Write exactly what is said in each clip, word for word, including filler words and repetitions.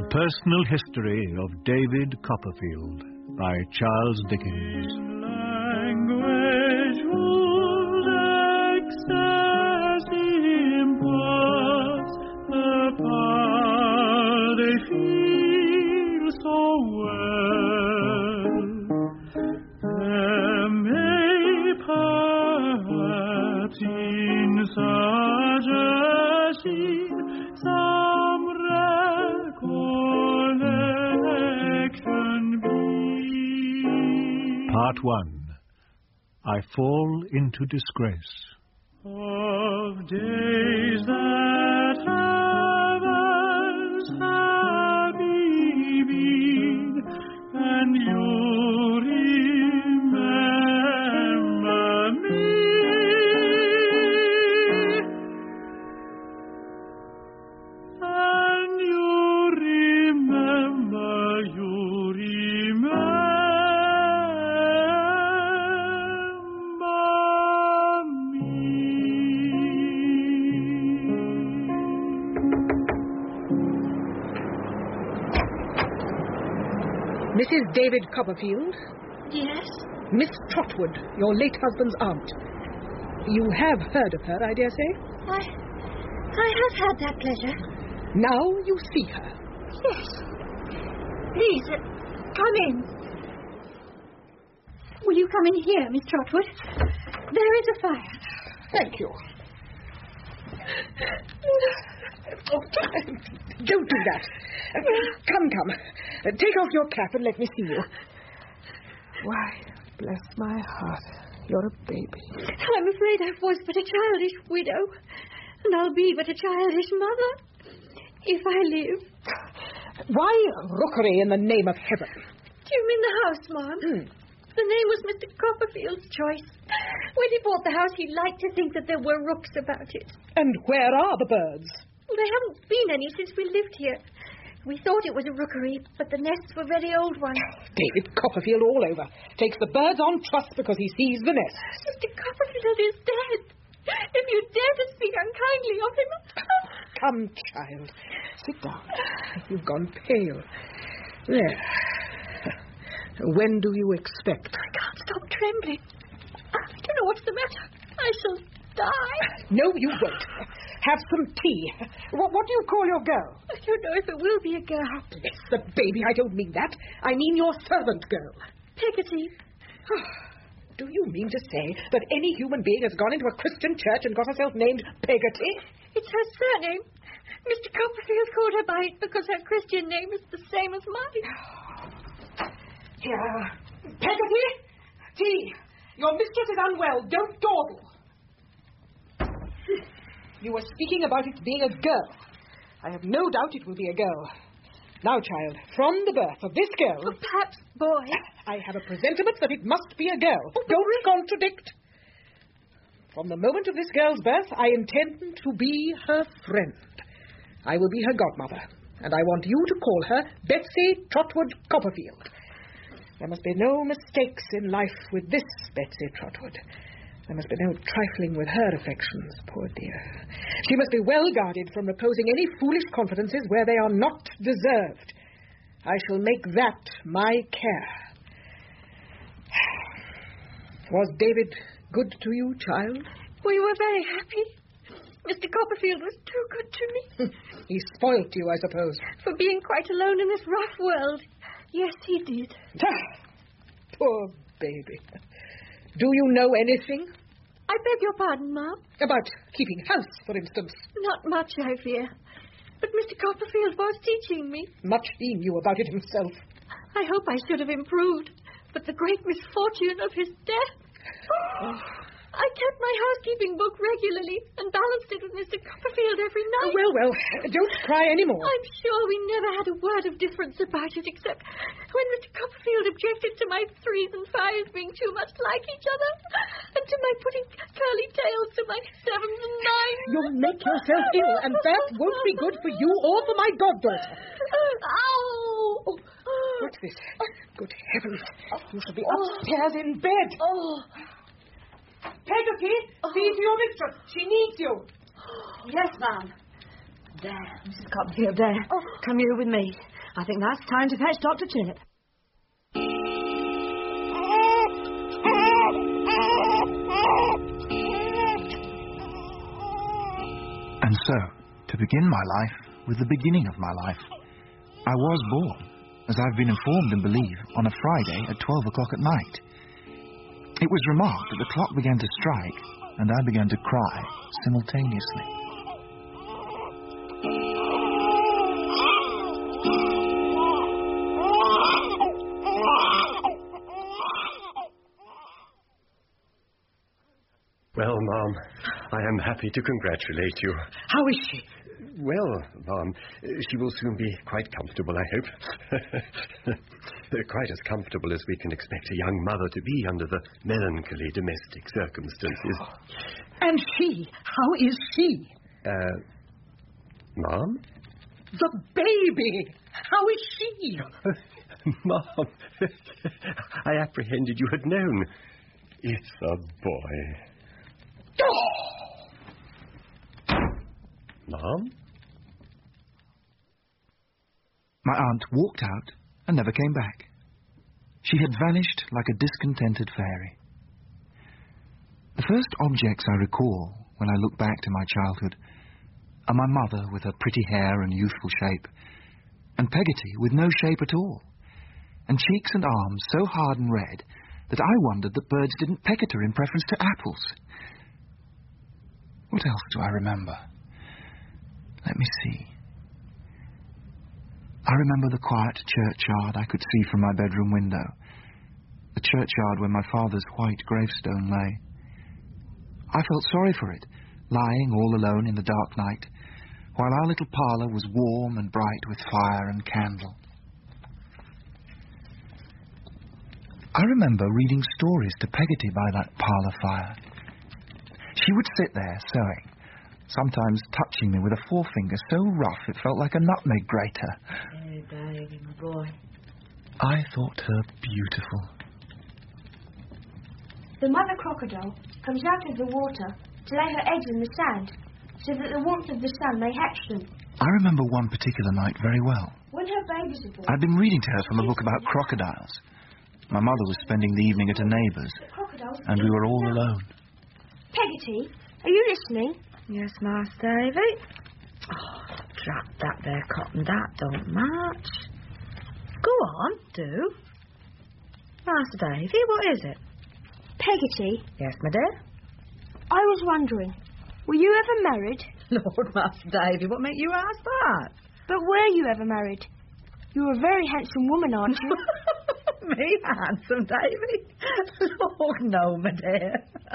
Personal History of David Copperfield by Charles Dickens. Language whose excess imparts the power they feel so well. There may perhaps in such a scene some recollection be. Part one. I Fall into Disgrace. Of days that have as happy been, and you remember me. And you remember, you remember. Missus David Copperfield? Yes? Miss Trotwood, your late husband's aunt. You have heard of her, I dare say? I... I have had that pleasure. Now you see her. Yes. Please, uh, come in. Will you come in here, Miss Trotwood? There is a fire. Thank you. Oh, don't do that. Uh, come, come. Uh, take off your cap and let me see you. Why, bless my heart, you're a baby. I'm afraid I was but a childish widow, and I'll be but a childish mother, if I live. Why rookery in the name of heaven? Do you mean the house, Mom? Hmm. The name was Mister Copperfield's choice. When he bought the house, he liked to think that there were rooks about it. And where are the birds? Well, there haven't been any since we lived here. We thought it was a rookery, but the nests were very old ones. David Copperfield all over. Takes the birds on trust because he sees the nest. Mister Copperfield is dead. If you dare to speak unkindly of him... Come, child. Sit down. You've gone pale. There. When do you expect? I can't stop trembling. I don't know what's the matter. I shall die. No, you won't. Have some tea. What, what do you call your girl? I don't know if it will be a girl. Bless the baby, I don't mean that. I mean your servant girl. Peggotty. Do you mean to say that any human being has gone into a Christian church and got herself named Peggotty? It's her surname. Mister Copperfield called her by it because her Christian name is the same as mine. Here. Peggotty! Tea! Your mistress is unwell. Don't dawdle. You were speaking about it being a girl. I have no doubt it will be a girl. Now, child, from the birth of this girl... Or perhaps boy. I have a presentiment that it must be a girl. Oh, Don't really? contradict. From the moment of this girl's birth, I intend to be her friend. I will be her godmother, and I want you to call her Betsy Trotwood Copperfield. There must be no mistakes in life with this Betsy Trotwood. There must be no trifling with her affections, poor dear. She must be well guarded from reposing any foolish confidences where they are not deserved. I shall make that my care. Was David good to you, child? We were very happy. Mister Copperfield was too good to me. He spoilt you, I suppose. For being quite alone in this rough world. Yes, he did. Ah, poor baby. Do you know anything? I beg your pardon, Ma'am. About keeping house, for instance. Not much, I fear. But Mister Copperfield was teaching me. Much he knew about it himself. I hope I should have improved. But the great misfortune of his death... Oh. I kept my housekeeping book regularly and balanced it with Mister Copperfield every night. Well, well, don't cry any more. I'm sure we never had a word of difference about it, except when Mister Copperfield objected to my threes and fives being too much like each other, and to my putting curly tails to my sevens and nines. You'll make yourself ill, and that won't be good for you or for my goddaughter. Ow! Oh, what's this? Good heavens. You shall be upstairs in bed. Oh. Peggotty, Oh. see to your mistress. She needs you. Yes, ma'am. There, Missus Copperfield, there. Oh. Come here with me. I think that's time to fetch Doctor Chillip. And so, to begin my life with the beginning of my life, I was born, as I've been informed and believe, on a Friday at twelve o'clock at night. It was remarked that the clock began to strike, and I began to cry simultaneously. Well, Ma'am, I am happy to congratulate you. How is she? Well, Ma'am, she will soon be quite comfortable, I hope. Quite as comfortable as we can expect a young mother to be under the melancholy domestic circumstances. And she? How is she? Uh, Ma'am? The baby! How is she? Ma'am, I apprehended you had known. It's a boy. Oh! Ma'am? My aunt walked out and never came back. She had vanished like a discontented fairy. The first objects I recall when I look back to my childhood are my mother with her pretty hair and youthful shape, and Peggotty with no shape at all, and cheeks and arms so hard and red that I wondered that birds didn't peck at her in preference to apples. What else do I remember? Let me see. I remember the quiet churchyard I could see from my bedroom window, the churchyard where my father's white gravestone lay. I felt sorry for it, lying all alone in the dark night, while our little parlour was warm and bright with fire and candle. I remember reading stories to Peggotty by that parlour fire. She would sit there sewing, sometimes touching me with a forefinger so rough it felt like a nutmeg grater. Oh, Davy, my boy. I thought her beautiful. The mother crocodile comes out of the water to lay her eggs in the sand, so that the warmth of the sun may hatch them. I remember one particular night very well. When her babies are born... I'd been reading to her from a book about crocodiles. My mother was spending the evening at a neighbour's, and we were all alone. Peggotty, are you listening? Yes, Master Davy. Oh, drat that there cotton, that don't match. Go on, do. Master Davy, what is it? Peggotty. Yes, my dear? I was wondering, were you ever married? Lord, Master Davy, what made you ask that? But were you ever married? You're a very handsome woman, aren't you? Me handsome, Davy? Lord, no, my dear.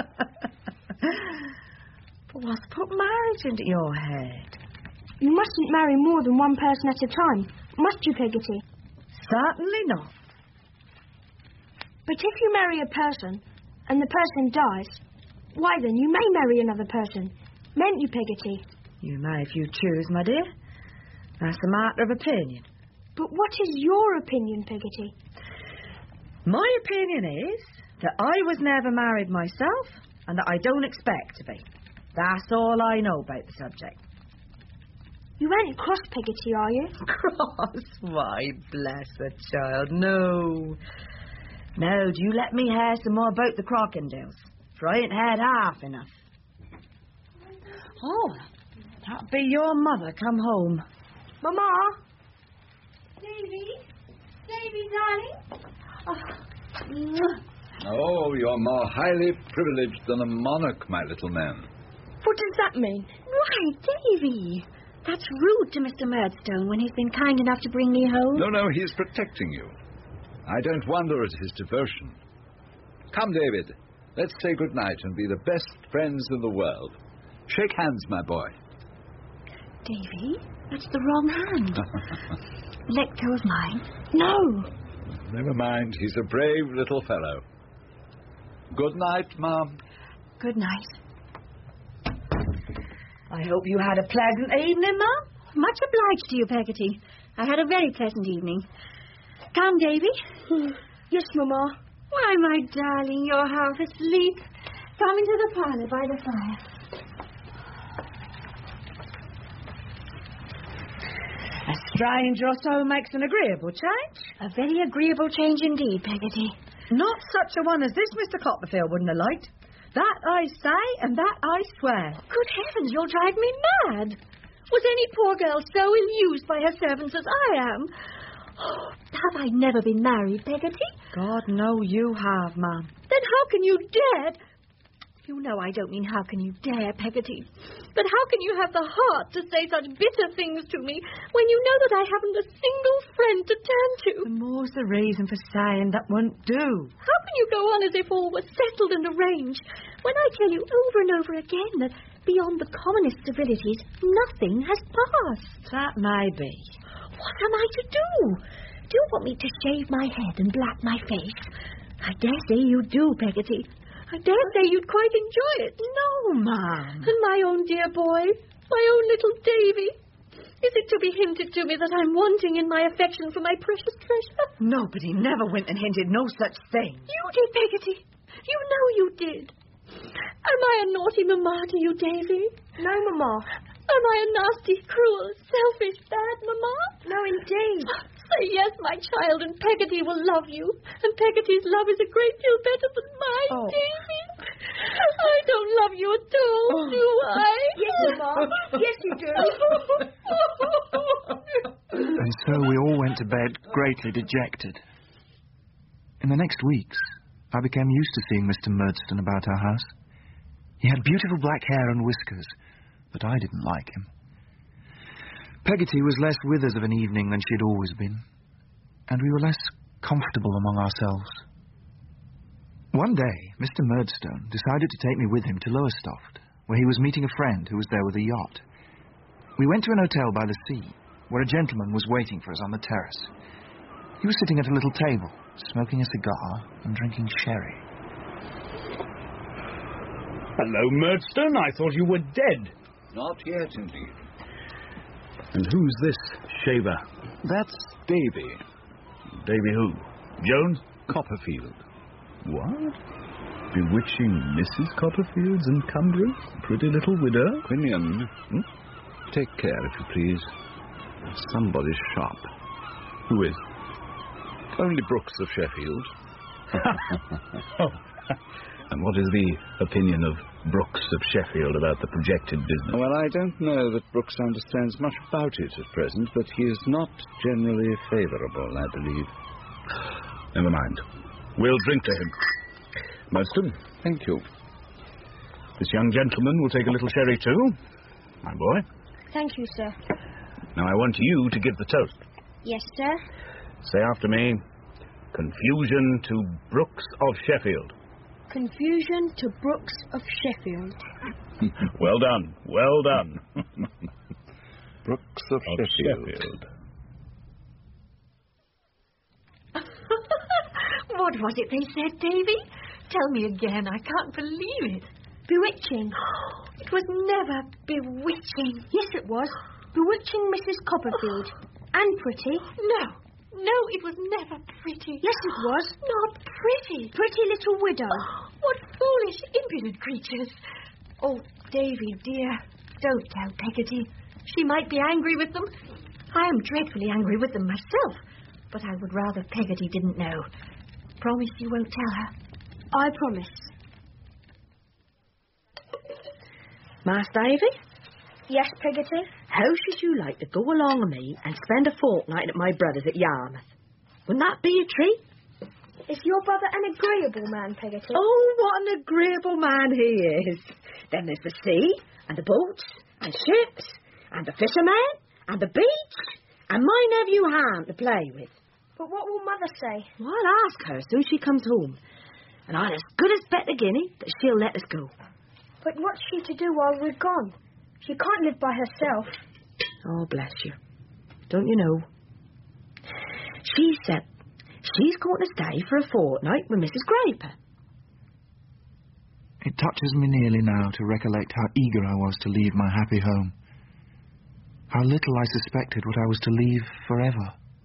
But what's put marriage into your head? You mustn't marry more than one person at a time, must you, Peggotty? Certainly not. But if you marry a person, and the person dies, why then you may marry another person. Mayn't you, Peggotty? You may if you choose, my dear. That's a matter of opinion. But what is your opinion, Peggotty? My opinion is that I was never married myself, and that I don't expect to be. That's all I know about the subject. You ain't cross, Peggotty, are you? Cross? Why, bless the child, no. No, do you let me hear some more about the crocodiles, for I ain't had half enough. Oh, that be your mother come home. Mama? Davy? Davy, darling? Oh. Oh, you're more highly privileged than a monarch, my little man. What does that mean? Why, Davy, that's rude to Mister Murdstone when he's been kind enough to bring me home. No, no, he's protecting you. I don't wonder at his devotion. Come, David, let's say good night and be the best friends in the world. Shake hands, my boy. Davy, that's the wrong hand. Let go of mine. No. Never mind, he's a brave little fellow. Good night, Mum. Good night. I hope you had a pleasant evening, Mum. Much obliged to you, Peggotty. I had a very pleasant evening. Come, Davy. Yes, Mama. Why, my darling, you're half asleep. Come into the parlour by the fire. A stranger or so makes an agreeable change. A very agreeable change indeed, Peggotty. Not such a one as this Mister Copperfield wouldn't have liked. That I say, and that I swear. Good heavens, you'll drive me mad. Was any poor girl so ill-used by her servants as I am? Oh, have I never been married, Peggotty? God, no, you have, ma'am. Then how can you dare... You know I don't mean how can you dare, Peggotty. But how can you have the heart to say such bitter things to me when you know that I haven't a single friend to turn to? The more's the reason for saying that won't do. How can you go on as if all was settled and arranged when I tell you over and over again that beyond the commonest civilities nothing has passed? That may be. What am I to do? Do you want me to shave my head and black my face? I dare say you do, Peggotty. I dare say you'd quite enjoy it. No, ma'am. And my own dear boy, my own little Davy. Is it to be hinted to me that I'm wanting in my affection for my precious treasure? Nobody never went and hinted no such thing. You did, Peggotty. You know you did. Am I a naughty mamma to you, Davy? No, Mamma. Am I a nasty, cruel, selfish, bad mamma? No, indeed. Say yes, my child, and Peggotty will love you. And Peggotty's love is a great deal better than mine, Oh. Davy. I don't love you at all, Oh. do I? Yes, Mamma. Yes, you do. And so we all went to bed greatly dejected. In the next weeks, I became used to seeing Mister Murdstone about our house. He had beautiful black hair and whiskers, but I didn't like him. Peggotty was less with us of an evening than she'd always been, and we were less comfortable among ourselves. One day, Mister Murdstone decided to take me with him to Lowestoft, where he was meeting a friend who was there with a yacht. We went to an hotel by the sea, where a gentleman was waiting for us on the terrace. He was sitting at a little table, smoking a cigar and drinking sherry. Hello, Murdstone. I thought you were dead. Not yet, indeed. And who's this shaver? That's Davy. Davy who? Jones? Copperfield. What? Bewitching Missus Copperfield's encumbrance? Pretty little widow? Quinion, hmm? Take care, if you please. Somebody's sharp. Who is? Only Brooks of Sheffield. Oh. And what is the opinion of Brooks of Sheffield about the projected business? Well, I don't know that Brooks understands much about it at present, but he is not generally favourable, I believe. Never mind. We'll drink to him. Murdstone. Thank you. This young gentleman will take a little sherry too, my boy. Thank you, sir. Now I want you to give the toast. Yes, sir. Say after me, confusion to Brooks of Sheffield. Confusion to Brooks of Sheffield. Well done, well done. Brooks of, of Sheffield. Sheffield. What was it they said, Davy? Tell me again. I can't believe it. Bewitching. It was never bewitching. Yes, it was. Bewitching Missus Copperfield. And pretty. No. No, it was never pretty. Yes, it was. Not pretty. Pretty little widow. What foolish, impudent creatures. Oh, Davy, dear, don't tell Peggotty. She might be angry with them. I am dreadfully angry with them myself, but I would rather Peggotty didn't know. Promise you won't tell her. I promise. Master Davy? Yes, Peggotty? How should you like to go along with me and spend a fortnight at my brother's at Yarmouth? Wouldn't that be a treat? Is your brother an agreeable man, Peggotty? Oh, what an agreeable man he is. Then there's the sea, and the boats, and ships, and the fishermen, and the beach, and my nephew Ham to play with. But what will Mother say? Well, I'll ask her as soon as she comes home. And I'll as good as bet a guinea that she'll let us go. But what's she to do while we're gone? She can't live by herself. Oh, bless you. Don't you know? She said she's going to stay for a fortnight with Missus Graper. It touches me nearly now to recollect how eager I was to leave my happy home. How little I suspected what I was to leave forever.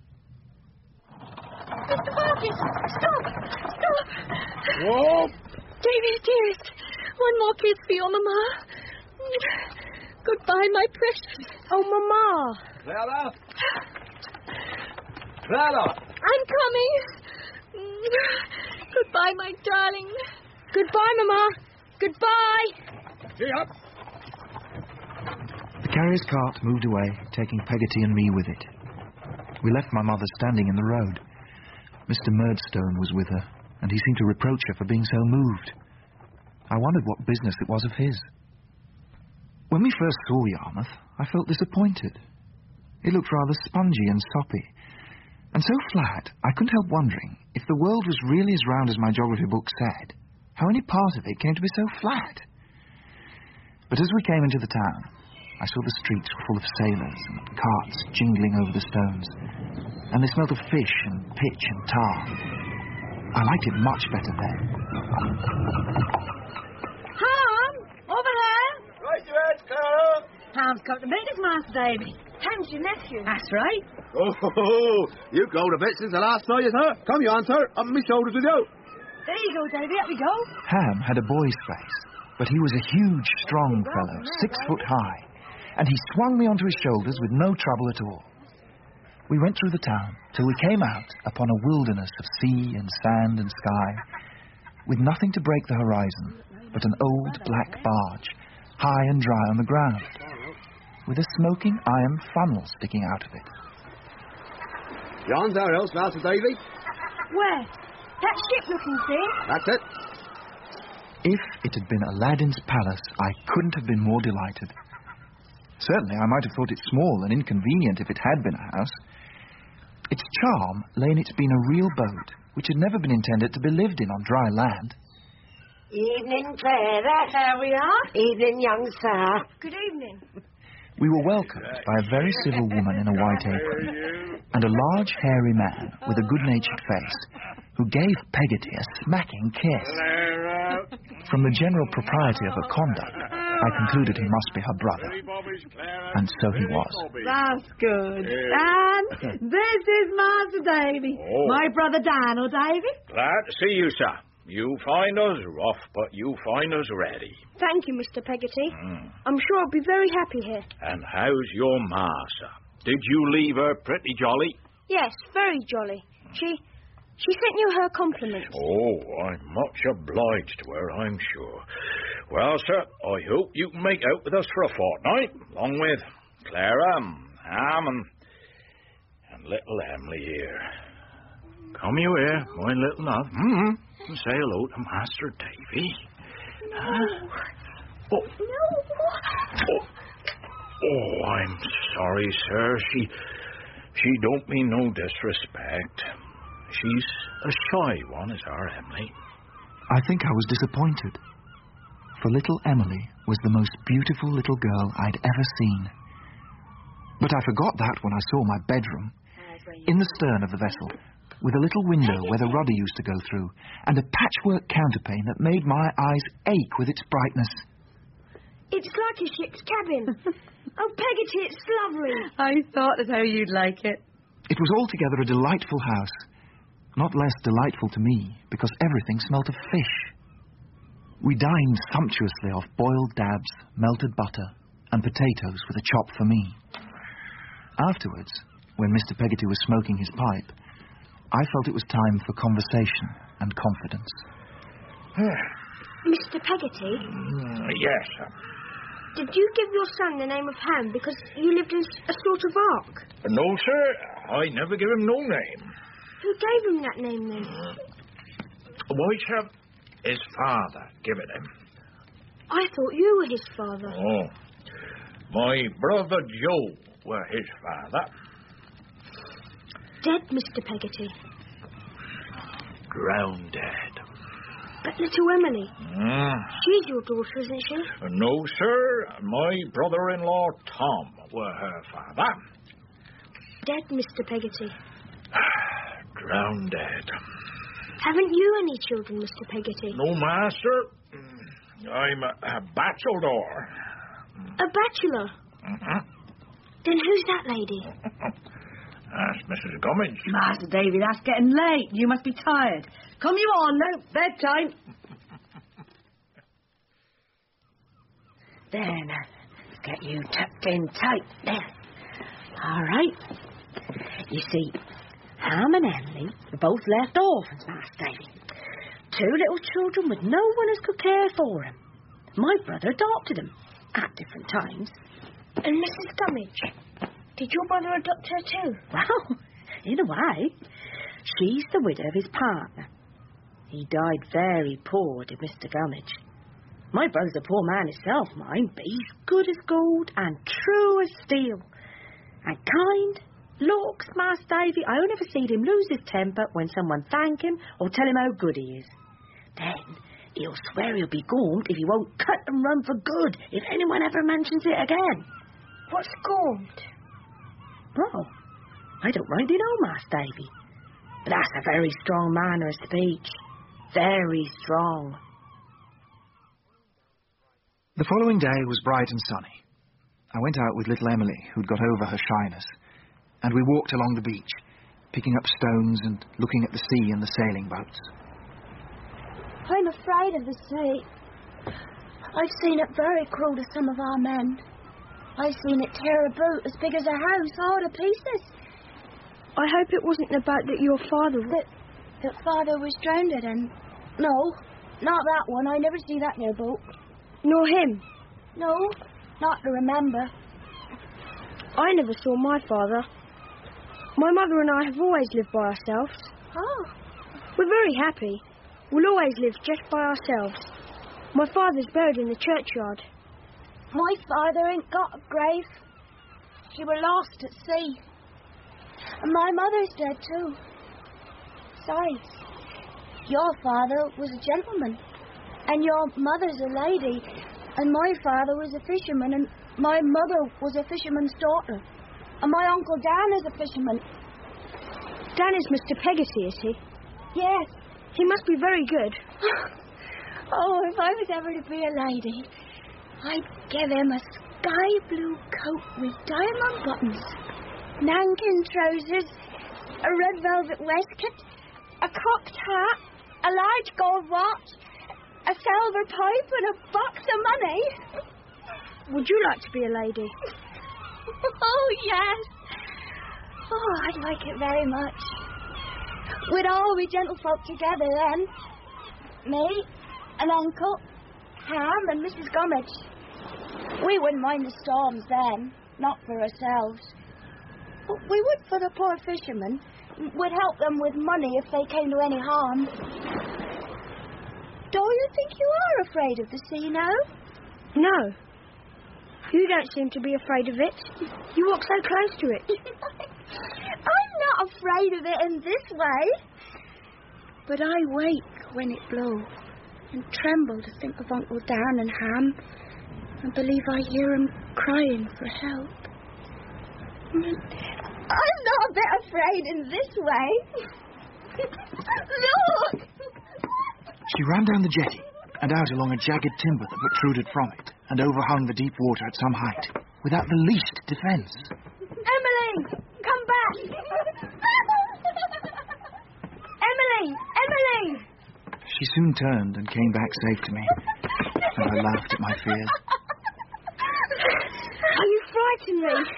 Mister Barkis, stop! Stop! Whoa! Davy, dearest, one more kiss for your mamma. Goodbye, my precious. Oh, Mamma. Clara, Clara! I'm coming. Goodbye, my darling. Goodbye, Mama. Goodbye. Gee up! The carrier's cart moved away, taking Peggotty and me with it. We left my mother standing in the road. Mister Murdstone was with her, and he seemed to reproach her for being so moved. I wondered what business it was of his. When we first saw Yarmouth, I felt disappointed. It looked rather spongy and soppy, and so flat I couldn't help wondering if the world was really as round as my geography book said, how any part of it came to be so flat. But as we came into the town, I saw the streets were full of sailors and carts jingling over the stones, and they smelt of fish and pitch and tar. I liked it much better then. Ham, over here. Right you head, Clara. Ham's come to meet us, Master Davy. Ham's your nephew. That's right. Oh, ho, ho. You grown a bit since the last saw you, sir. Come you on, sir. Up on my shoulders with you. There you go, Davy. Up we go. Ham had a boy's face, but he was a huge, strong fellow, six foot high, and he swung me onto his shoulders with no trouble at all. We went through the town till we came out upon a wilderness of sea and sand and sky, with nothing to break the horizon but an old black barge, high and dry on the ground, with a smoking iron funnel sticking out of it. Yon's our house, Master Davy. Where? That ship-looking thing? That's it. If it had been Aladdin's palace, I couldn't have been more delighted. Certainly, I might have thought it small and inconvenient if it had been a house. Its charm lay in its being a real boat, which had never been intended to be lived in on dry land. Evening, Clara. There we are. Evening, young sir. Good evening. We were welcomed by a very civil woman in a white apron, and a large, hairy man with a good-natured face, who gave Peggotty a smacking kiss. From the general propriety of her conduct, I concluded he must be her brother. And so he was. That's good. And this is Master Davy. Oh. My brother Dan, or Davy. Glad to see you, sir. You find us rough, but you find us ready. Thank you, Mister Peggotty. Mm. I'm sure I'll be very happy here. And how's your ma, sir? Did you leave her pretty jolly? Yes, very jolly. She... she sent you her compliments. Oh, I'm much obliged to her, I'm sure. Well, sir, I hope you can make out with us for a fortnight, along with Clara and Ham and, and little Emily here. Come you here, my little love. Mm-hmm. And say hello to Master Davy. Huh? Oh. No. Oh. Oh, I'm sorry, sir. She, she don't mean no disrespect. She's a shy one, is our Emily. I think I was disappointed, for little Emily was the most beautiful little girl I'd ever seen. But I forgot that when I saw my bedroom, in the stern of the vessel, with a little window where the rudder used to go through, and a patchwork counterpane that made my eyes ache with its brightness. It's like a ship's cabin. Oh, Peggotty, it's lovely. I thought that's how you'd like it. It was altogether a delightful house. Not less delightful to me, because everything smelt of fish. We dined sumptuously off boiled dabs, melted butter, and potatoes with a chop for me. Afterwards, when Mister Peggotty was smoking his pipe, I felt it was time for conversation and confidence. Mister Peggotty? Mm, yes, sir. Did you give your son the name of Ham because you lived in a sort of ark? No, sir. I never give him no name. Who gave him that name, then? Why, sir, his father give it him. I thought you were his father. Oh. My brother Joe were his father. Dead, Mister Peggotty. Drowned dead. But little Emily, Mm. she's your daughter, isn't she? No, sir. My brother-in-law Tom were her father. Dead, Mister Peggotty. Drowned dead. Haven't you any children, Mister Peggotty? No, master. I'm a, a bachelor. A bachelor? Mm-hmm. Then who's that lady? That's Missus Gummidge. Master Davy, that's getting late. You must be tired. Come you on, no, bedtime. There now. Let's get you tucked in tight. There. All right. You see, Ham and Emily were both left orphans, Master Davy. Two little children with no one as could care for them. My brother adopted them at different times. And Missus Gummidge, did your brother adopt her too? Well, in a way. She's the widow of his partner. He died very poor, did Mister Gummidge. My brother's a poor man himself, mind, but he's good as gold and true as steel. And kind, looks, Master Davy, I never seen him lose his temper when someone thank him or tell him how good he is. Then he'll swear he'll be gormed if he won't cut and run for good if anyone ever mentions it again. What's gormed? Well, I don't rightly know, Master Davy. But that's a very strong manner of speech. Very strong. The following day was bright and sunny. I went out with little Emily, who'd got over her shyness, and we walked along the beach, picking up stones and looking at the sea and the sailing boats. I'm afraid of the sea. I've seen it very cruel to some of our men. I've seen it tear a boat as big as a house all to pieces. I hope it wasn't the boat that your father... That, that father was drowned in. No, not that one. I never see that near boat. Nor him? No, not to remember. I never saw my father. My mother and I have always lived by ourselves. Oh. We're very happy. We'll always live just by ourselves. My father's buried in the churchyard. My father ain't got a grave. She were lost at sea. And my mother's dead too. Besides, your father was a gentleman, and your mother's a lady, and my father was a fisherman, and my mother was a fisherman's daughter, and my Uncle Dan is a fisherman. Dan is Mister Peggotty, is he? Yes. He must be very good. Oh, if I was ever to be a lady, I'd give him a sky blue coat with diamond buttons, nankin trousers, a red velvet waistcoat, a cocked hat, a large gold watch, a silver pipe, and a box of money. Would you like to be a lady? Oh, yes. Oh, I'd like it very much. We'd all be gentlefolk together then. Me, and Uncle, Ham, and Missus Gummidge. We wouldn't mind the storms then, not for ourselves. But we would for the poor fishermen. We'd help them with money if they came to any harm. Do you think you are afraid of the sea now? No. You don't seem to be afraid of it. You walk so close to it. I'm not afraid of it in this way. But I wake when it blows and tremble to think of Uncle Dan and Ham and believe I hear him crying for help. I'm not a bit afraid in this way. Look! She ran down the jetty and out along a jagged timber that protruded from it and overhung the deep water at some height, without the least defence. Emily! Come back! Emily! Emily! She soon turned and came back safe to me, and I laughed at my fears. Oh, you frightened me.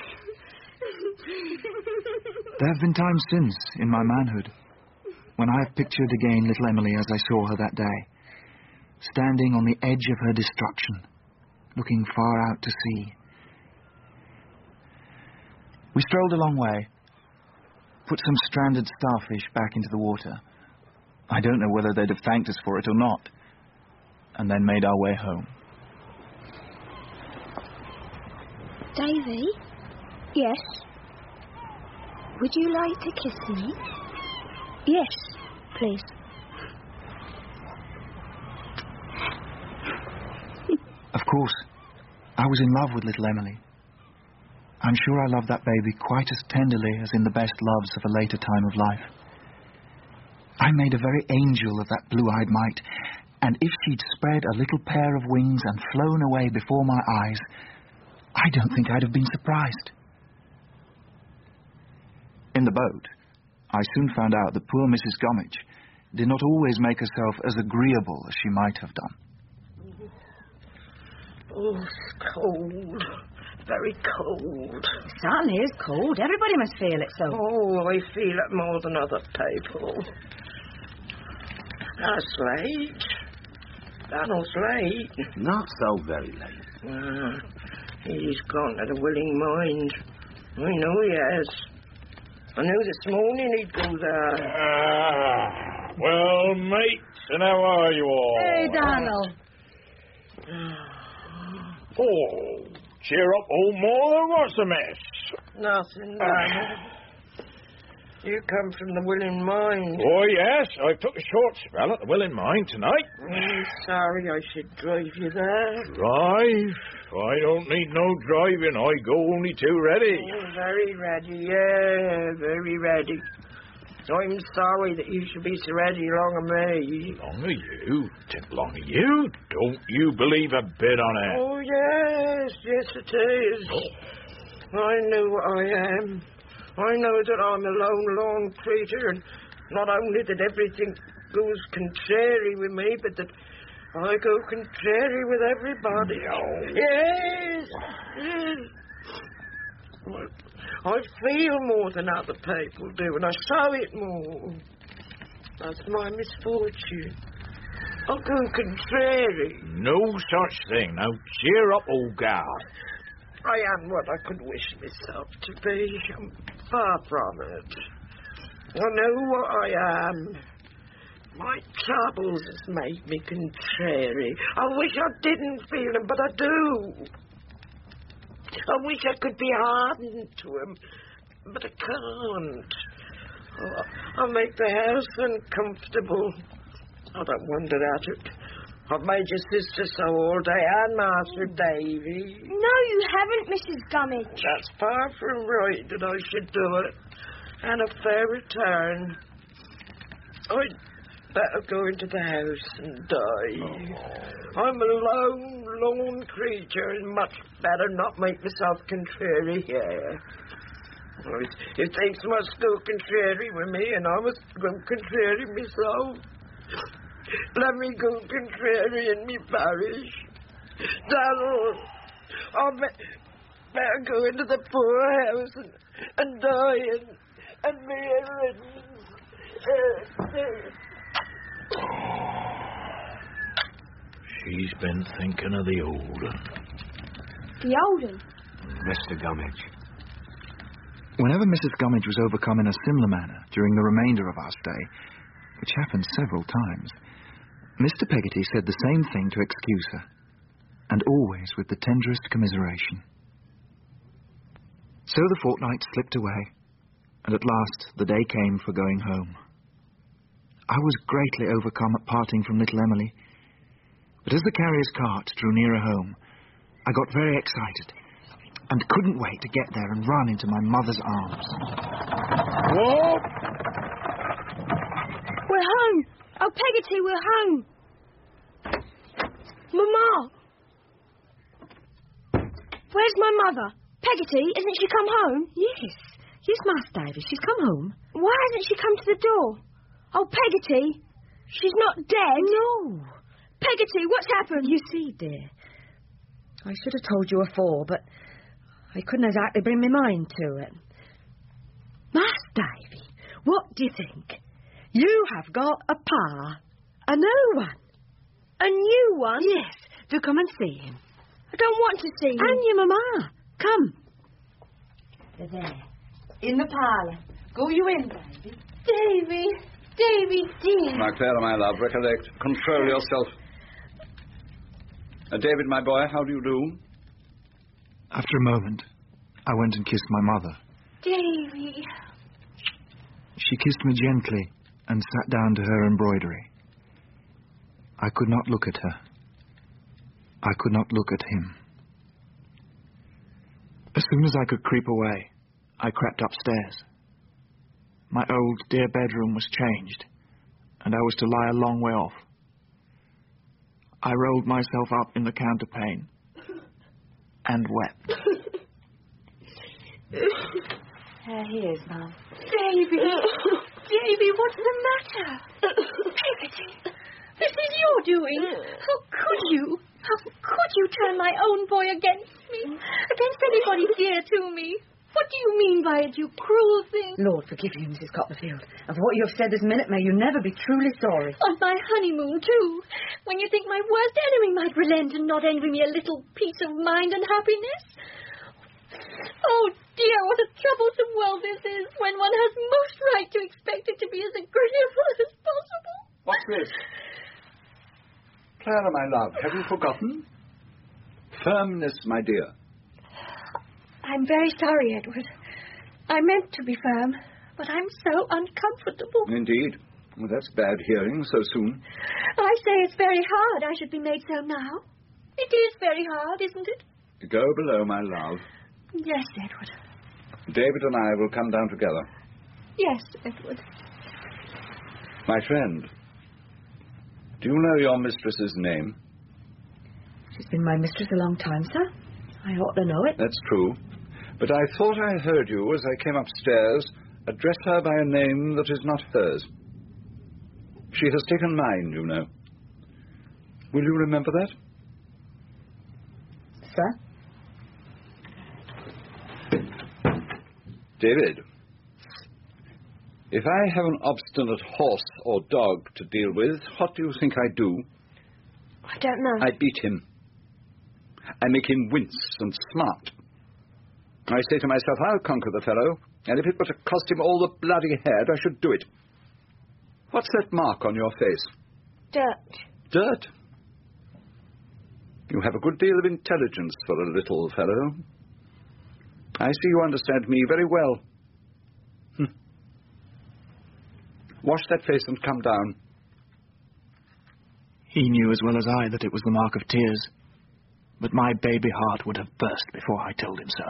There have been times since, in my manhood, when I have pictured again little Emily as I saw her that day, standing on the edge of her destruction, looking far out to sea. We strolled a long way, put some stranded starfish back into the water. I don't know whether they'd have thanked us for it or not, and then made our way home. Davy? Yes? Would you like to kiss me? Yes, please. Of course, I was in love with little Emily. I'm sure I loved that baby quite as tenderly as in the best loves of a later time of life. I made a very angel of that blue-eyed mite, and if she'd spread a little pair of wings and flown away before my eyes, I don't think I'd have been surprised. In the boat, I soon found out that poor Missus Gummidge did not always make herself as agreeable as she might have done. Oh, it's cold. very cold. It certainly is cold. Everybody must feel it so. Oh, I feel it more than other people. That's late. Donald's late. Not so very late. Uh, he's gone to the Willing Mind. I know he has. I knew this morning he'd go there. Ah, well, mates, and how are you all? Hey, Donald. Oh, cheer up, old Mother. What's the mess? Nothing, Donald. You come from the Willing Mind. Oh, yes. I took a short spell at the Willing Mind tonight. I'm sorry I should drive you there. Drive? I don't need no driving. I go only too ready. Oh, very ready, yeah, very ready. I'm sorry that you should be so ready along of me. Long of you? Think long of you? Don't you believe a bit on it? Oh, yes, yes it is. I know what I am. I know that I'm a lone, lone creature, and not only that everything goes contrary with me, but that I go contrary with everybody. No. Yes, yes. I feel more than other people do, and I show it more. That's my misfortune. I go contrary. No such thing. Now, cheer up, old gal. I am what I could wish myself to be. I'm far from it. I know what I am. My troubles has made me contrary. I wish I didn't feel them, but I do. I wish I could be hardened to them, but I can't. Oh, I make the house uncomfortable. I don't wonder at it. I've made your sister so all day, and Master Davy. No, you haven't, Missus Gummidge. That's far from right that I should do it. And a fair return. I'd better go into the house and die. Oh. I'm a lone, lone creature, and much better not make myself contrary here. If things must go contrary with me, and I must go contrary myself, let me go contrary in me parish. Donald, I'll be- better go into the poorhouse and, and die and, and be a riddance. She's been thinking of the old un. The old un? Mister Gummidge. Whenever Missus Gummidge was overcome in a similar manner during the remainder of our stay, which happened several times, Mister Peggotty said the same thing to excuse her, and always with the tenderest commiseration. So the fortnight slipped away, and at last the day came for going home. I was greatly overcome at parting from little Emily, but as the carrier's cart drew nearer home, I got very excited, and couldn't wait to get there and run into my mother's arms. Whoa! We're home! Oh, Peggotty, we're home! Mama! Where's my mother? Peggotty, isn't she come home? Yes. Yes, Master Davy, she's come home. Why hasn't she come to the door? Oh, Peggotty, she's not dead? No. Peggotty, what's happened? You see, dear, I should have told you afore, but I couldn't exactly bring my mind to it. Master Davy, what do you think? You have got a pa, a new one. A new one? Yes, do come and see him. I don't want to see him. And your mamma. Come. They're there, in the parlour. Go you in, Davy. Davy, Davy, dear. Now, Clara, my love, recollect. Control yourself. Uh, David, my boy, how do you do? After a moment, I went and kissed my mother. Davy. She kissed me gently and sat down to her embroidery. I could not look at her. I could not look at him. As soon as I could creep away, I crept upstairs. My old dear bedroom was changed, and I was to lie a long way off. I rolled myself up in the counterpane and wept. There he is, Mum. Davy. Davy, what's the matter? Peggotty, this is your doing. How could you? How could you turn my own boy against me? Against anybody dear to me? What do you mean by it, you cruel thing? Lord forgive you, Missus Copperfield. And for what you have said this minute, may you never be truly sorry. On my honeymoon, too. When you think my worst enemy might relent and not envy me a little peace of mind and happiness. Oh, dear, what a troublesome world this is, when one has most right to expect it to be as agreeable as possible. What's this? Clara, my love, have you forgotten? Firmness, my dear. I'm very sorry, Edward. I meant to be firm, but I'm so uncomfortable. Indeed. Well, that's bad hearing so soon. I say it's very hard I should be made so now. It is very hard, isn't it? Go below, my love. Yes, Edward. David and I will come down together. Yes, Edward. My friend, do you know your mistress's name? She's been my mistress a long time, sir. I ought to know it. That's true. But I thought I heard you, as I came upstairs, address her by a name that is not hers. She has taken mine, you know. Will you remember that? Sir? David, if I have an obstinate horse or dog to deal with, what do you think I do? I don't know. I beat him. I make him wince and smart. I say to myself, I'll conquer the fellow, and if it were to cost him all the bloody head, I should do it. What's that mark on your face? Dirt. Dirt? You have a good deal of intelligence for a little fellow. I see you understand me very well. Hm. Wash that face and come down. He knew as well as I that it was the mark of tears, but my baby heart would have burst before I told him so.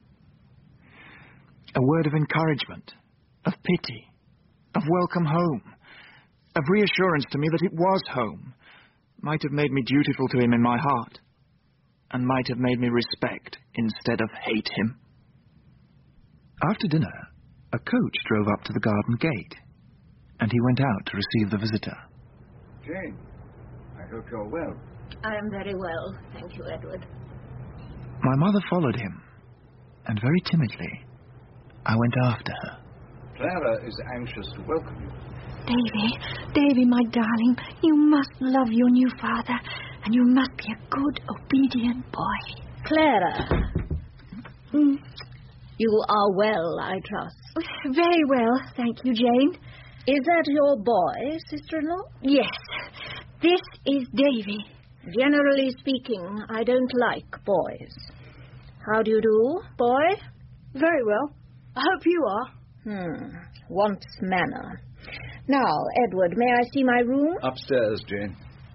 A word of encouragement, of pity, of welcome home, of reassurance to me that it was home, might have made me dutiful to him in my heart, and might have made me respect instead of hate him. After dinner, a coach drove up to the garden gate, and he went out to receive the visitor. Jane, I hope you're well. I am very well, thank you, Edward. My mother followed him, and very timidly, I went after her. Clara is anxious to welcome you. Davy, Davy, my darling, you must love your new father, and you must be a good, obedient boy. Clara. Mm. You are well, I trust. Very well, thank you, Jane. Is that your boy, sister-in-law? Yes, this is Davy. Generally speaking, I don't like boys. How do you do, boy? Very well. I hope you are. Hmm, wants manner. Now, Edward, may I see my room? Upstairs, Jane.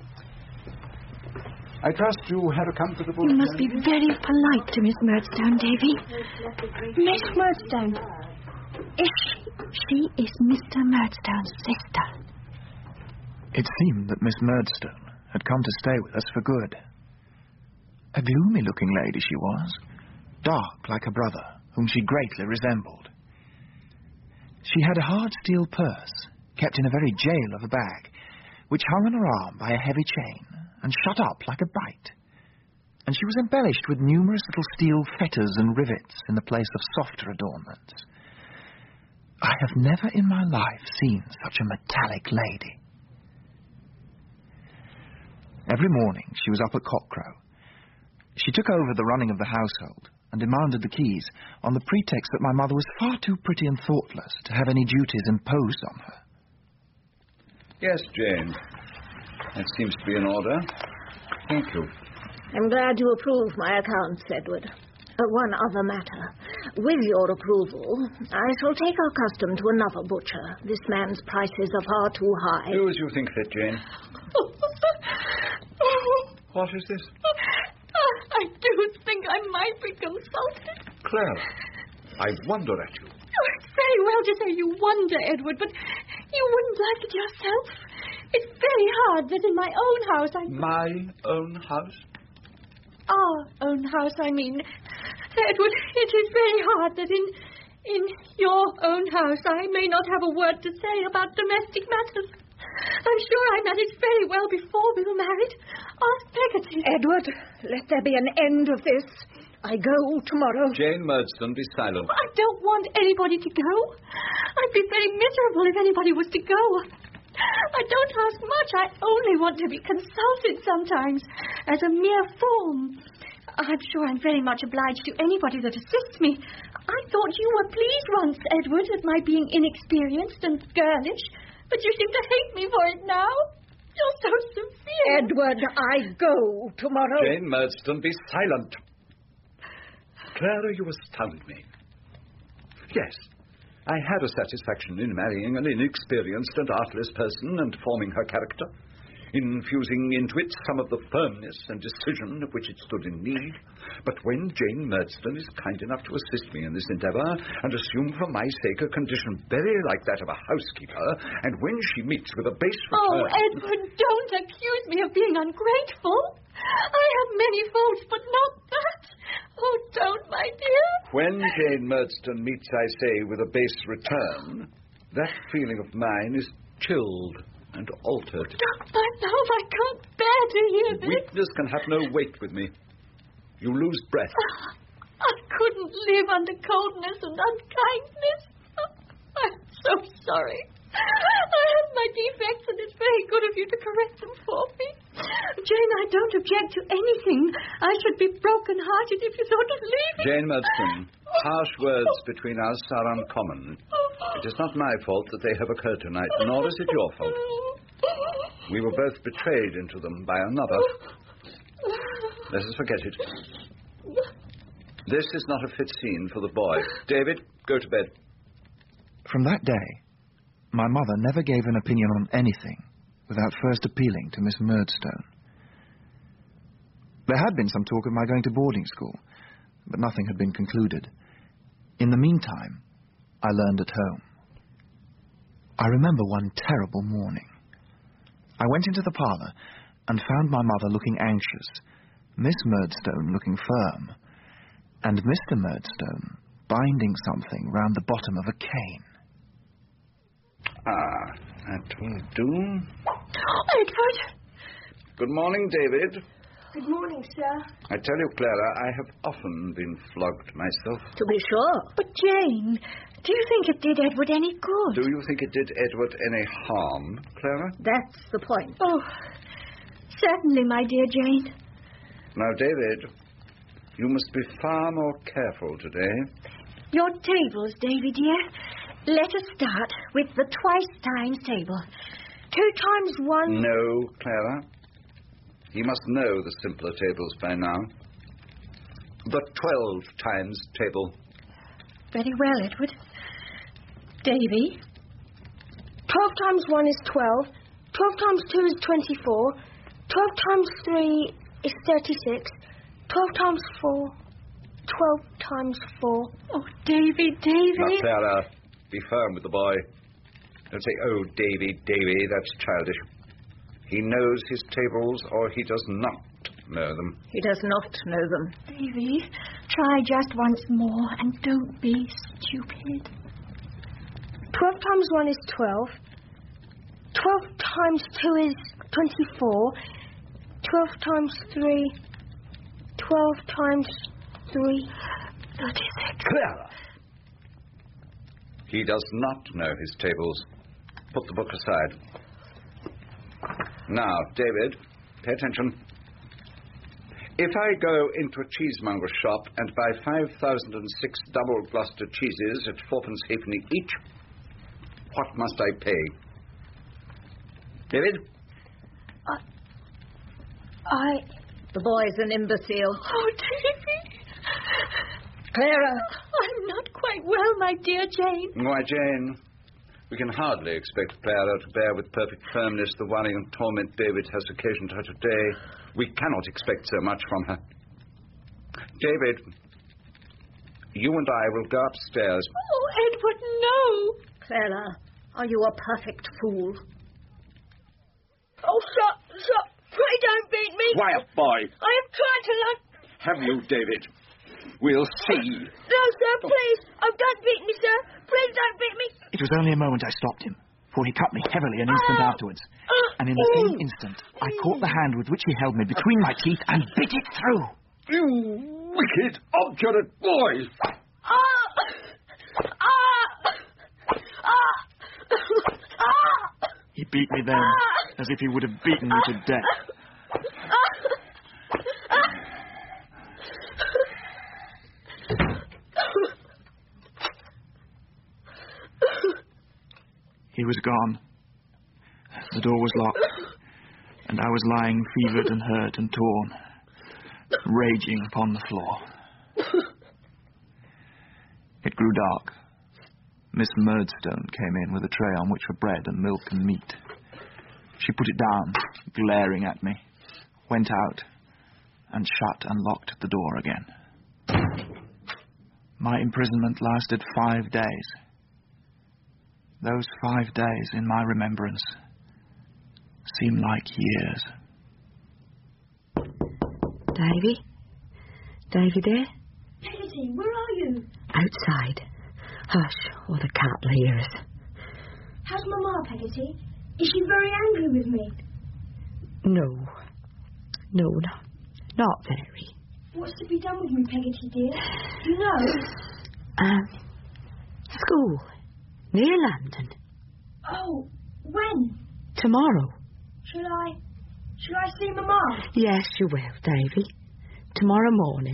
I trust you had a comfortable... You must be very polite to Miss Murdstone, Davy. Miss Murdstone. Is she? She is Mister Murdstone's sister. It seemed that Miss Murdstone had come to stay with us for good. A gloomy-looking lady she was, dark like her brother, whom she greatly resembled. She had a hard steel purse, kept in a very jail of a bag, which hung on her arm by a heavy chain and shut up like a bite. And she was embellished with numerous little steel fetters and rivets in the place of softer adornments. I have never in my life seen such a metallic lady. Every morning she was up at cockcrow. She took over the running of the household and demanded the keys on the pretext that my mother was far too pretty and thoughtless to have any duties imposed on her. Yes, Jane. That seems to be in order. Thank you. I'm glad you approve my accounts, Edward. Uh, one other matter. With your approval, I shall take our custom to another butcher. This man's prices are far too high. Do as you think fit, Jane. What is this? I do think I might be consulted. Clara, I wonder at you. Oh, it's very well to say you wonder, Edward, but you wouldn't like it yourself. It's very hard that in my own house I... My own house? Our own house, I mean. Edward, it is very hard that in... in your own house I may not have a word to say about domestic matters. I'm sure I managed very well before we were married. Ask Peggotty. Edward, let there be an end of this. I go tomorrow. Jane Murdstone, be silent. I don't want anybody to go. I'd be very miserable if anybody was to go. I don't ask much. I only want to be consulted sometimes as a mere form. I'm sure I'm very much obliged to anybody that assists me. I thought you were pleased once, Edward, at my being inexperienced and girlish, but you seem to hate me for it now. You're so severe. Edward, I go tomorrow. Jane Murdstone, be silent. Clara, you astound me. Yes, I had a satisfaction in marrying an inexperienced and artless person and forming her character, infusing into it some of the firmness and decision of which it stood in need. But when Jane Murdstone is kind enough to assist me in this endeavour and assume for my sake a condition very like that of a housekeeper, and when she meets with a base return... Oh, Edward, don't accuse me of being ungrateful. I have many faults, but not that. Oh, don't, my dear. When Jane Murdstone meets, I say, with a base return, that feeling of mine is chilled and altered. Don't, my love, I can't bear to hear this. Weakness can have no weight with me. You lose breath. I couldn't live under coldness and unkindness. I'm so sorry. I have my defects, and it's very good of you to correct them for me. Jane, I don't object to anything. I should be broken-hearted if you thought of leaving. Jane Murdstone, harsh words between us are uncommon. It is not my fault that they have occurred tonight, nor is it your fault. We were both betrayed into them by another. Let us forget it. This is not a fit scene for the boy. David, go to bed. From that day, my mother never gave an opinion on anything without first appealing to Miss Murdstone. There had been some talk of my going to boarding school, but nothing had been concluded. In the meantime, I learned at home. I remember one terrible morning. I went into the parlour and found my mother looking anxious, Miss Murdstone looking firm, and Mister Murdstone binding something round the bottom of a cane. Ah, that will do. Edward! Good morning, David. Good morning, sir. I tell you, Clara, I have often been flogged myself. To be sure. But, Jane, do you think it did Edward any good? Do you think it did Edward any harm, Clara? That's the point. Oh, certainly, my dear Jane. Now, David, you must be far more careful today. Your tables, Davy, dear. Let us start with the twice times table. Two times one... No, Clara. He must know the simpler tables by now. The twelve times table. Very well, Edward. Davy? Twelve times one is twelve. Twelve times two is twenty-four. Twelve times three is thirty-six. Twelve times four. Twelve times four. Oh, Davy, Davy. Now, Clara, be firm with the boy. Don't say, oh, Davy, Davy, that's childish. He knows his tables, or he does not know them. He does not know them. Davy, try just once more, and don't be stupid. Twelve times one is twelve. Twelve times two is twenty-four. Twelve times three. Twelve times three. Thirty-six. Clara! He does not know his tables. Put the book aside. Now, David, pay attention. If I go into a cheesemonger's shop and buy five thousand and six double Gloucester cheeses at fourpence halfpenny each, what must I pay? David? I... I... The boy's an imbecile. Oh, Davy. Clara. I'm not quite well, my dear Jane. Why, Jane, we can hardly expect Clara to bear with perfect firmness the worry and torment David has occasioned her today. We cannot expect so much from her. David, you and I will go upstairs. Oh, Edward, no. Clara, are you a perfect fool? Oh, sir, sir, pray don't beat me. Quiet, boy. I am trying to learn. Have you, David? We'll see. No, sir, please. Oh, don't beat me, sir. Please don't beat me. It was only a moment I stopped him. for he cut me heavily an instant afterwards. And in the same instant, I caught the hand with which he held me between my teeth and bit it through. You wicked, obdurate boys! He beat me then, as if he would have beaten me to death. He was gone. The door was locked, and I was lying fevered and hurt and torn, raging upon the floor. It grew dark. Miss Murdstone came in with a tray on which were bread and milk and meat. She put it down, glaring at me, went out, and shut and locked the door again. My imprisonment lasted five days. Those five days in my remembrance seem like years. Davy? Davy dear? Peggotty, where are you? Outside. Hush, or the cat will hear us. How's Mama, Peggotty? Is she very angry with me? No. No, no, not very. What's to be done with me, Peggotty, dear? You know? Um, school. Near London. Oh, when? Tomorrow. Shall I... Shall I see Mama? Yes, you will, Davy. Tomorrow morning.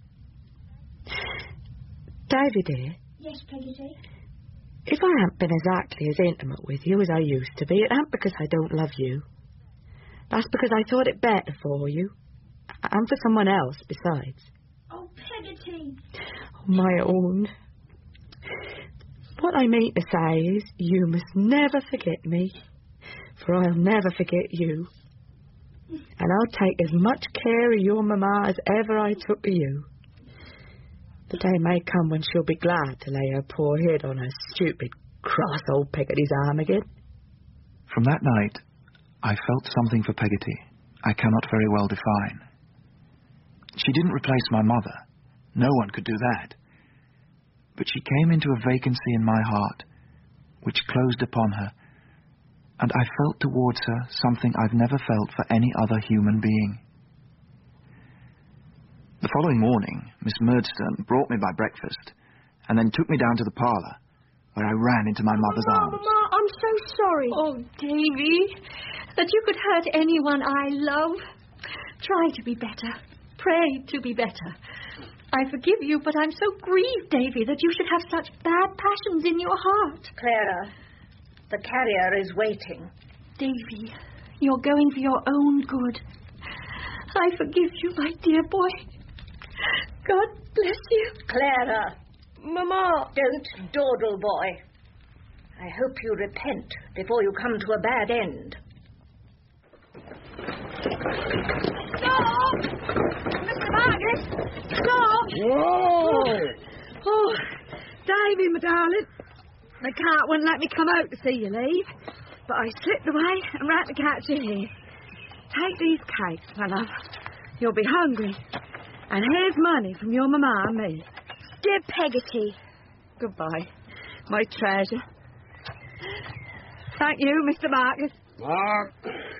Davy, dear. Yes, Peggotty? If I haven't been exactly as intimate with you as I used to be, it ain't because I don't love you. That's because I thought it better for you. And for someone else besides. Oh, Peggotty. Oh, my own. What I mean to say is, you must never forget me, for I'll never forget you. And I'll take as much care of your mamma as ever I took of you. The day may come when she'll be glad to lay her poor head on her stupid, cross old Peggotty's arm again. From that night, I felt something for Peggotty I cannot very well define. She didn't replace my mother. No one could do that. But she came into a vacancy in my heart, which closed upon her, and I felt towards her something I've never felt for any other human being. The following morning, Miss Murdstone brought me by breakfast, and then took me down to the parlour, where I ran into my mother's Mama, arms. Mama, I'm so sorry. Oh, Davy, that you could hurt anyone I love. Try to be better. Pray to be better. I forgive you, but I'm so grieved, Davy, that you should have such bad passions in your heart. Clara, the carrier is waiting. Davy, you're going for your own good. I forgive you, my dear boy. God bless you. Clara. Mama. Don't dawdle, boy. I hope you repent before you come to a bad end. Stop! Mister Marcus! Stop! Whoa! Oh, Davy, my darling. The cat wouldn't let me come out to see you leave, but I slipped away and ran to catch you here. Take these cakes, my love. You'll be hungry. And here's money from your mamma and me. Dear Peggotty. Goodbye, my treasure. Thank you, Mister Marcus. Mark.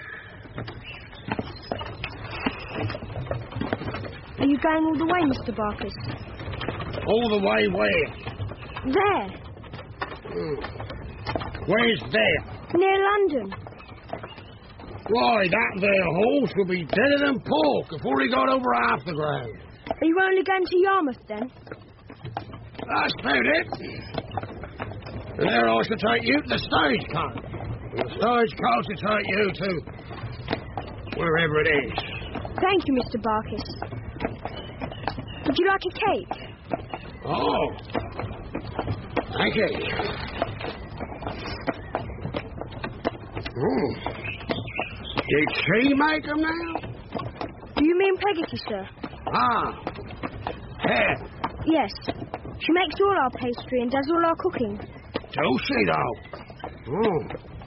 Are you going all the way, Mister Barkis? All the way where? There. Hmm. Where's there? Near London. Why, that there horse will be deader than pork before he got over half the ground. Are you only going to Yarmouth, then? That's about it. And there I shall take you to the stagecoach. And the stagecoach will take you to wherever it is. Thank you, Mister Barkis. Would you like a cake? Oh. Thank you. Oh. Did she make them now? Do you mean Peggotty, sir? Ah. Yeah. Yes. She makes all our pastry and does all our cooking. Does she, though? Oh.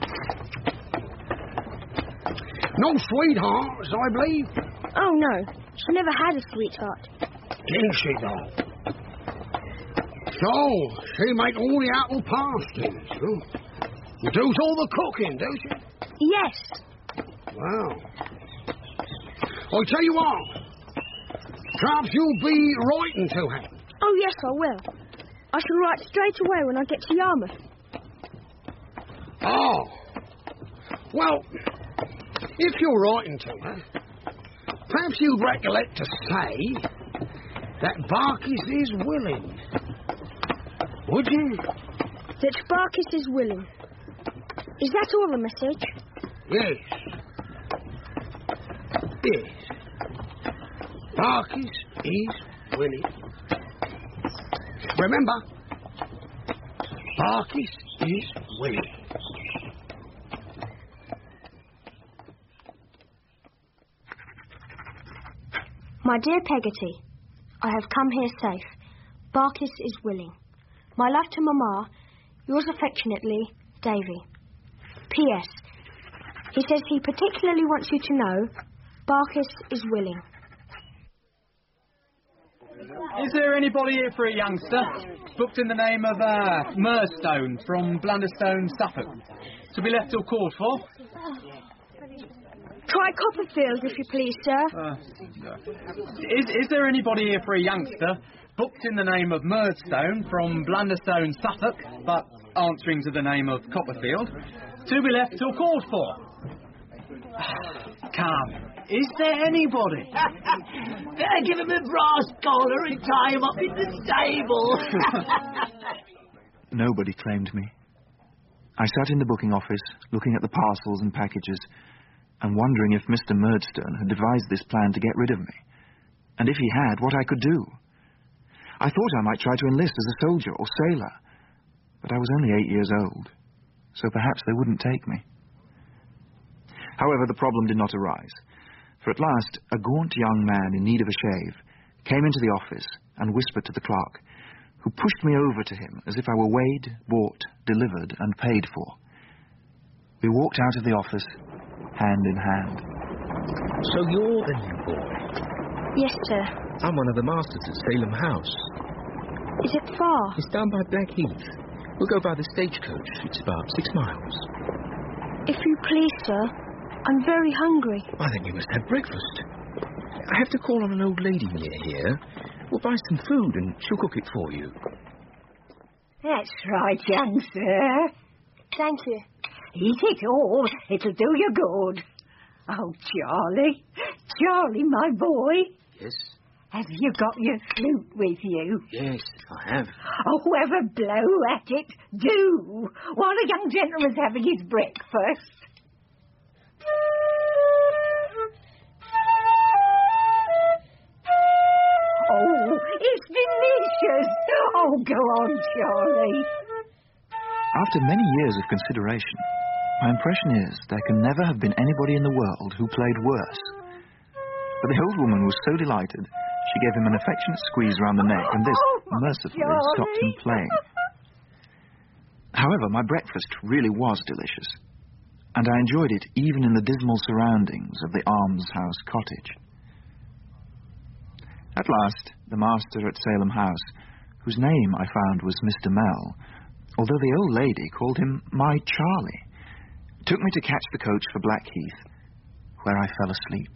No sweethearts, I believe. Oh, no. She never had a sweetheart. Didn't she, though? So, she make all the apple pasties. Oh. You does all the cooking, don't you? Yes. Well, I'll tell you what. Perhaps you'll be writing to her. Oh, yes, I will. I shall write straight away when I get to Yarmouth. Oh. Well, if you're writing to her, perhaps you'd recollect to say that Barkis is willing. Would you? That Barkis is willing. Is that all the message? Yes. Yes. Barkis is willing. Remember, Barkis is willing. My dear Peggotty, I have come here safe. Barkis is willing. My love to Mamma, yours affectionately, Davy. P S. He says he particularly wants you to know Barkis is willing. Is there anybody here for a youngster? Booked in the name of uh, Murstone from Blunderstone, Suffolk. To be left till called for. Try Copperfield, if you please, sir. Uh, is, is there anybody here for a youngster? Booked in the name of Murdstone from Blunderstone, Suffolk, but answering to the name of Copperfield. To be left till called for. Come. Is there anybody? Better give him a brass collar and tie him up in the stable. Nobody claimed me. I sat in the booking office, looking at the parcels and packages, and wondering if Mister Murdstone had devised this plan to get rid of me, and if he had, what I could do. I thought I might try to enlist as a soldier or sailor, but I was only eight years old, so perhaps they wouldn't take me. However, the problem did not arise. For at last, a gaunt young man in need of a shave came into the office and whispered to the clerk, who pushed me over to him as if I were weighed, bought, delivered, and paid for. We walked out of the office, hand in hand. So you're the new boy? Yes, sir. I'm one of the masters at Salem House. Is it far? It's down by Blackheath. We'll go by the stagecoach. It's about six miles. If you please, sir. I'm very hungry. Why, then you must have breakfast. I have to call on an old lady near here. We'll buy some food and she'll cook it for you. That's right, young sir. Thank you. Eat it all. It'll do you good. Oh, Charlie. Charlie, my boy. Yes? Have you got your flute with you? Yes, I have. Oh, have a blow at it. Do. While the young gentleman's having his breakfast. Oh, it's delicious. Oh, go on, Charlie. After many years of consideration, my impression is there can never have been anybody in the world who played worse. But the old woman was so delighted, she gave him an affectionate squeeze round the neck, and this oh, mercifully Charlie. stopped him playing. However, my breakfast really was delicious, and I enjoyed it even in the dismal surroundings of the almshouse cottage. At last, the master at Salem House, whose name I found was Mister Mell, although the old lady called him my Charlie, took me to catch the coach for Blackheath, where I fell asleep.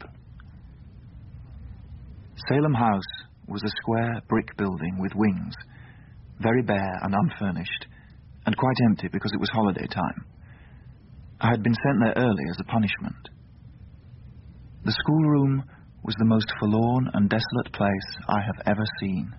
Salem House was a square brick building with wings, very bare and unfurnished, and quite empty because it was holiday time. I had been sent there early as a punishment. The schoolroom was the most forlorn and desolate place I have ever seen.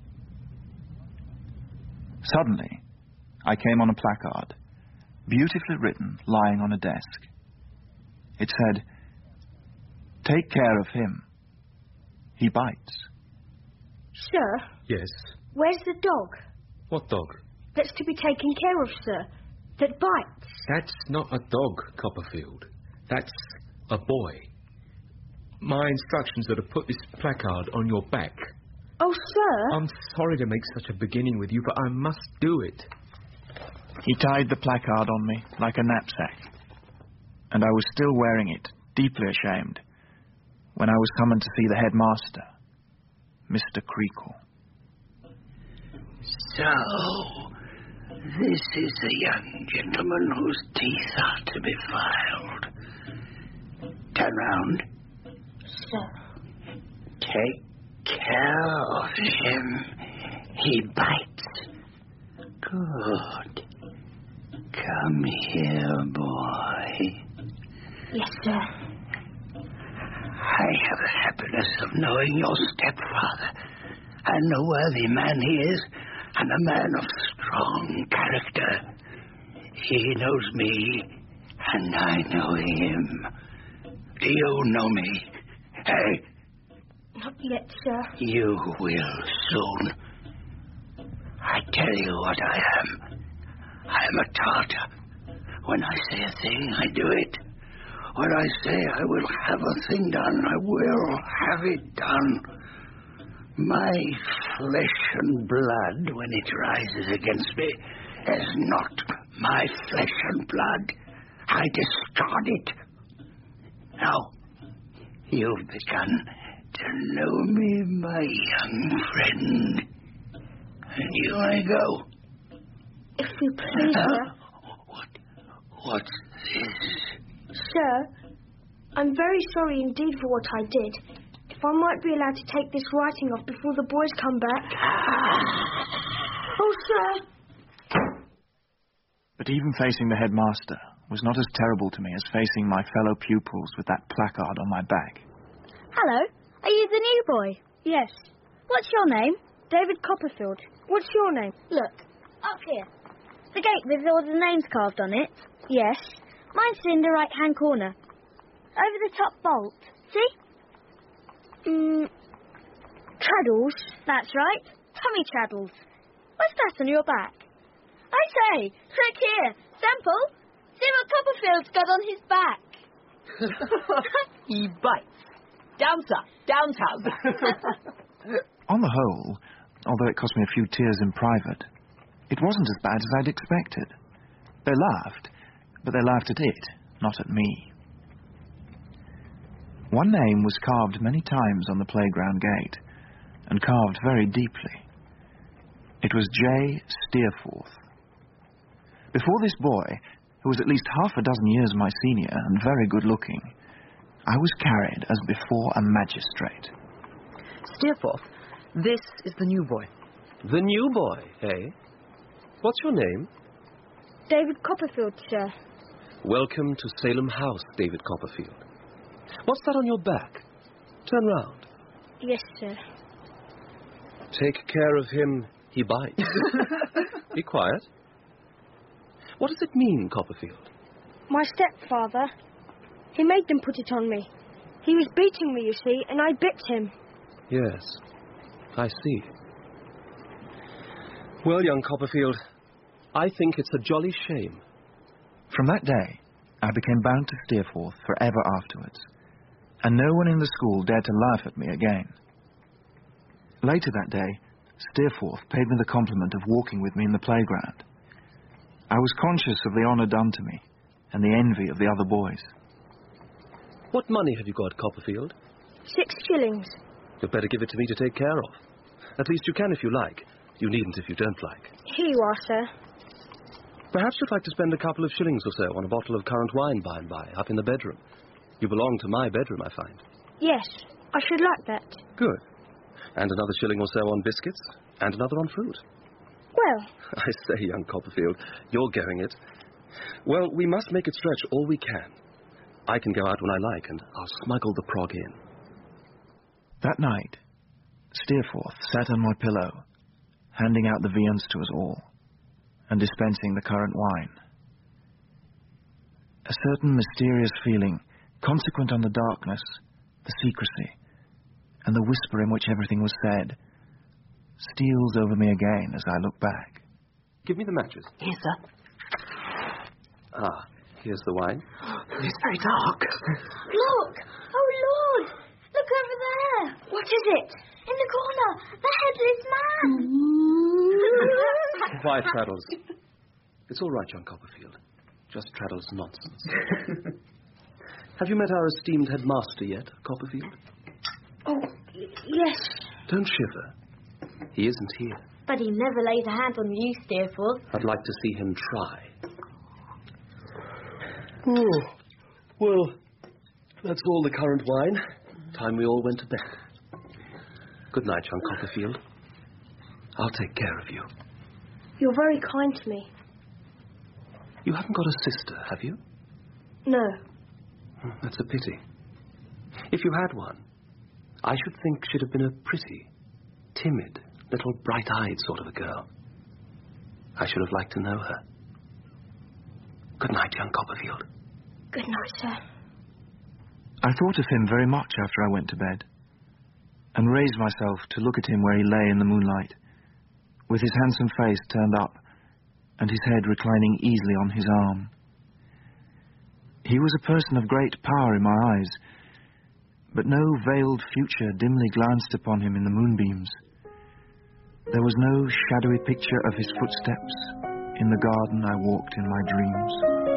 Suddenly, I came on a placard, beautifully written, lying on a desk. It said, "Take care of him. He bites." Sir? Yes? Where's the dog? What dog? That's to be taken care of, sir. That bites. That's not a dog, Copperfield. That's a boy. My instructions are to put this placard on your back. Oh, sir. I'm sorry to make such a beginning with you, but I must do it. He tied the placard on me like a knapsack, and I was still wearing it, deeply ashamed, when I was summoned to see the headmaster, Mister Creakle. So, This is the young gentleman whose teeth are to be filed. Turn round. Sir. Take care of him. He bites. Good. Come here, boy. Yes, sir. I have the happiness of knowing your stepfather, and a worthy man he is, and a man of strong character. He knows me, and I know him. Do you know me? Hey? Not yet, sir. You will soon. I tell you what I am. I am a Tartar. When I say a thing, I do it. When I say I will have a thing done, I will have it done. My flesh and blood, when it rises against me, is not my flesh and blood. I discard it. Now, you've begun to know me, my young friend. And you may go. If you please, sir. What? What's this? Sir, I'm very sorry indeed for what I did. If I might be allowed to take this writing off before the boys come back. Oh, sir. But even facing the headmaster was not as terrible to me as facing my fellow pupils with that placard on my back. Hello. Are you the new boy? Yes. What's your name? David Copperfield. What's your name? Look, up here. The gate with all the names carved on it? Yes. Mine's in the right-hand corner. Over the top bolt. See? Mm, Traddles. That's right. Tommy Traddles. What's that on your back? I say, look here. Sample. See what Copperfield's got on his back. He bites. Down, sir. Down, Tub. On the whole, although it cost me a few tears in private, it wasn't as bad as I'd expected. They laughed, but they laughed at it, not at me. One name was carved many times on the playground gate, and carved very deeply. It was J. Steerforth. Before this boy, who was at least half a dozen years my senior and very good-looking, I was carried as before a magistrate. Steerforth, this is the new boy. The new boy, eh? What's your name? David Copperfield, sir. Welcome to Salem House, David Copperfield. What's that on your back? Turn round. Yes, sir. Take care of him. He bites. Be quiet. What does it mean, Copperfield? My stepfather. He made them put it on me. He was beating me, you see, and I bit him. Yes, I see. Well, young Copperfield, I think it's a jolly shame. From that day, I became bound to Steerforth forever afterwards, and no one in the school dared to laugh at me again. Later that day, Steerforth paid me the compliment of walking with me in the playground. I was conscious of the honour done to me, and the envy of the other boys. What money have you got, Copperfield? Six shillings. You'd better give it to me to take care of. At least you can if you like. You needn't if you don't like. Here you are, sir. Perhaps you'd like to spend a couple of shillings or so on a bottle of currant wine by and by, up in the bedroom. You belong to my bedroom, I find. Yes, I should like that. Good. And another shilling or so on biscuits, and another on fruit. Well... I say, young Copperfield, you're going it. Well, we must make it stretch all we can. I can go out when I like, and I'll smuggle the prog in. That night, Steerforth sat on my pillow, handing out the viands to us all, and dispensing the currant wine. A certain mysterious feeling, consequent on the darkness, the secrecy, and the whisper in which everything was said, steals over me again as I look back. Give me the matches. Here, sir. Ah, here's the wine. It's very dark. Look! Oh, Lord! Look over there! What is it? In the corner! The headless man! Quiet, Traddles. It's all right, young Copperfield. Just Traddles' nonsense. Have you met our esteemed headmaster yet, Copperfield? Oh, yes. Don't shiver. He isn't here. But he never lays a hand on you, Steerforth. I'd like to see him try. Oh, well, that's all the currant wine. Time we all went to bed. Good night, young Copperfield. I'll take care of you. You're very kind to me. You haven't got a sister, have you? No. That's a pity. If you had one, I should think she'd have been a pretty, timid, little bright-eyed sort of a girl. I should have liked to know her. Good night, young Copperfield. Good night, sir. I thought of him very much after I went to bed, and raised myself to look at him where he lay in the moonlight, with his handsome face turned up and his head reclining easily on his arm. He was a person of great power in my eyes, but no veiled future dimly glanced upon him in the moonbeams. There was no shadowy picture of his footsteps in the garden I walked in my dreams.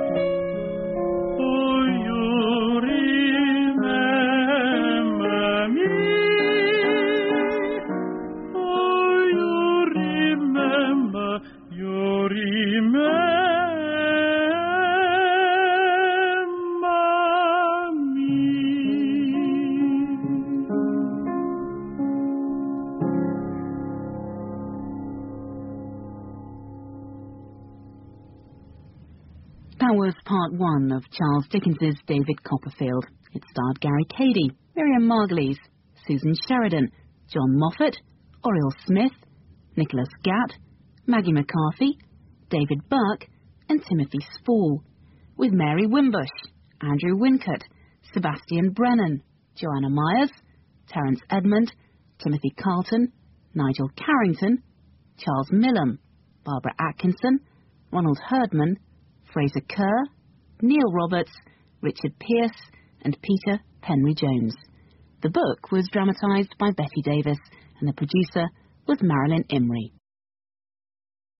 Oh, you remember me. Oh, you remember, you remember. That was part one of Charles Dickens's David Copperfield. It starred Gary Cady, Miriam Margolyes, Susan Sheridan, John Moffat, Oriel Smith, Nicholas Gatt, Maggie McCarthy, David Burke, and Timothy Spall, with Mary Wimbush, Andrew Wincott, Sebastian Brennan, Joanna Myers, Terence Edmond, Timothy Carlton, Nigel Carrington, Charles Millam, Barbara Atkinson, Ronald Herdman, Fraser Kerr, Neil Roberts, Richard Pearce, and Peter Penry Jones. The book was dramatised by Betty Davis, and the producer was Marilyn Imrie.